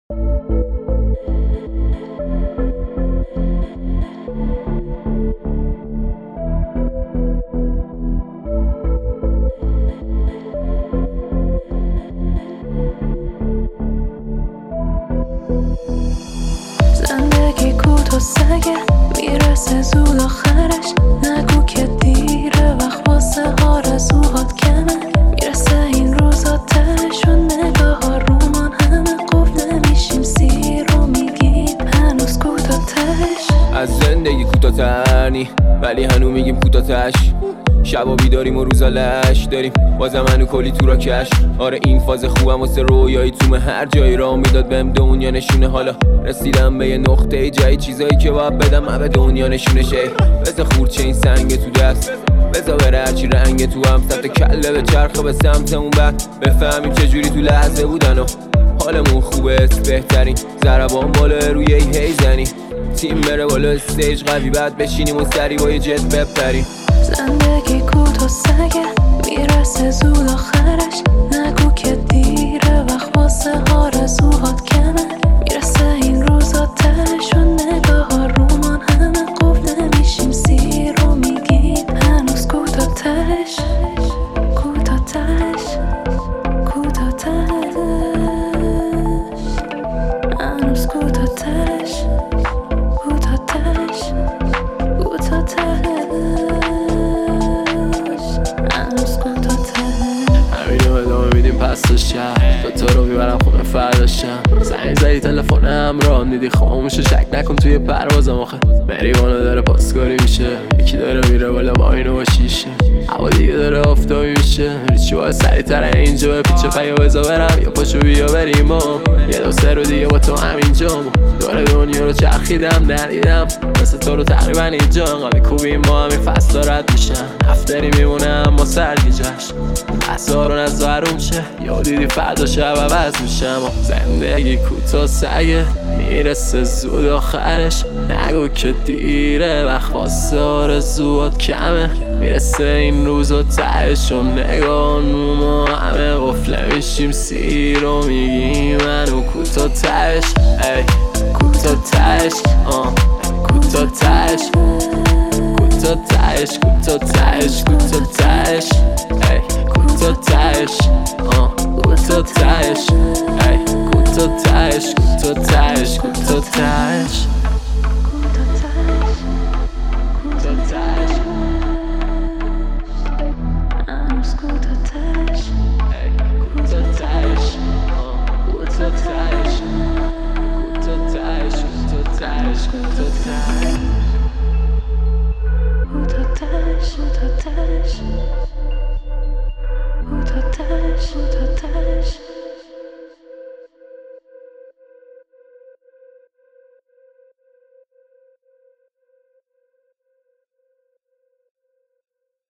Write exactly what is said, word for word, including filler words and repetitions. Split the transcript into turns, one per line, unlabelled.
زندگی کوتاه سگه میرسه زود آخرش، نگو که دیره وقت واسه آرزوهات کمه. میرسه این روزا تهش و نگاه ها رومان همه قفل نمیشیم سیر رو میگیم هنوز کوتاه تهش.
از زندگی کوتاه ترنی ولی هنو میگیم کوتاه تش. شبا بیداریم و روزا لش داریم بازم هنو کلی تو را کش. آره این فاز خوبم واسه رویایی تومه هر جایی را میداد بهم دنیا نشونه. حالا رسیدم به یه نقطه جایی چیزایی که باید بدم همه دنیا نشونه شه. بذار خورچه این سنگ تو دست بذار بره هرچی رنگ تو هم سمت کله به چرخه به سمت اون بعد بفهمیم چجوری تو لحظه بودن و حالمون خوبه بهترین ضربان بالا روی ای هیزنی تیم بره بالا استیج قوی بعد بشینیم و سری با یه جت بپریم.
زندگی کوتاه سگه میرسه زود آخرش، نگو که دیره وقت واسه آرزوهات کمه. میرسه این روزا تهش و نگاه ها رومان همه قفل نمیشیم سیر رو میگیم هنوز کوتاه تهش. کوتاه تهش کوتاه تهش هنوز کوتاه تهش کوتاه تهش کوتاه تهش هنوز کوتاه تهش.
همینو ادامه میدیم پس تا شب دوتا رو میبرم خونه فرداشم. زنگ زدی تلفن همراهم دیدی خاموشه شک نکن توی پروازم آخه مریوانو داره پاسکاری میشه یکی داره میره بالا با اینو با شیشه هوا دیگه داره آفتابی میشه ریچی باید سریع تره اینجا پیچه پیا بزا برم یا پاشو بیا بریم و یه دو سه رو دیگه با تو همینجام دور دنیا رو چرخیدم ندیدم مثل تو رو تقریبا اینجا قمی کوبیم ما همین فصل رد میشن هفتری میمونه اما سرگیجش اصارون از ورون شه یا دیدی فردا شب عوض میشم. زندگی کوتاه سگه میرسه زود آخرش، نگو که دیره وقت واسه آرزوهات کمه. میرسه این روزا تهش و نگاه ما همه قفله میشیم سیر رو میگیم منو کوتاه تهش. ای کوتاه تهش آه کوتاه تهش کوتاه تهش کوتاه تهش کوتاه تهش ای کوتاه تهش آه کوتاه تهش ای کوتاه تهش کوتاه تهش کوتاه تهش
هنوز کوتاه تهش
ای کوتاه تهش آه کوتاه تهش کوتاه تهش کوتاه تهش کوتاه تهش
کوتاه تهش کوتاه تهش کوتاه تهش کوتاه تهش